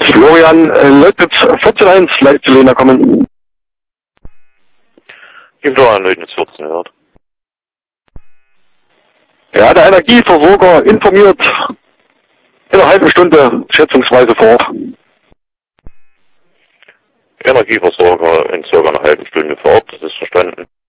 Florian, Leutnitz 14.1, live zu Lena kommen. Gib doch an Leutnitz 14, gehört. Ja, der Energieversorger informiert in einer halben Stunde schätzungsweise vor Ort. Energieversorger in circa einer halben Stunde vor Ort, das ist verstanden.